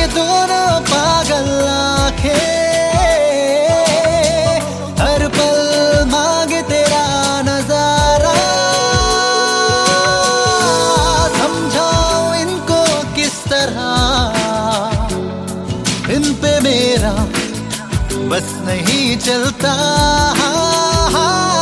ये दोनों पागल आंखें हर पल मांगे तेरा नजारा। समझाओ इनको किस तरह, इन पे मेरा बस नहीं चलता।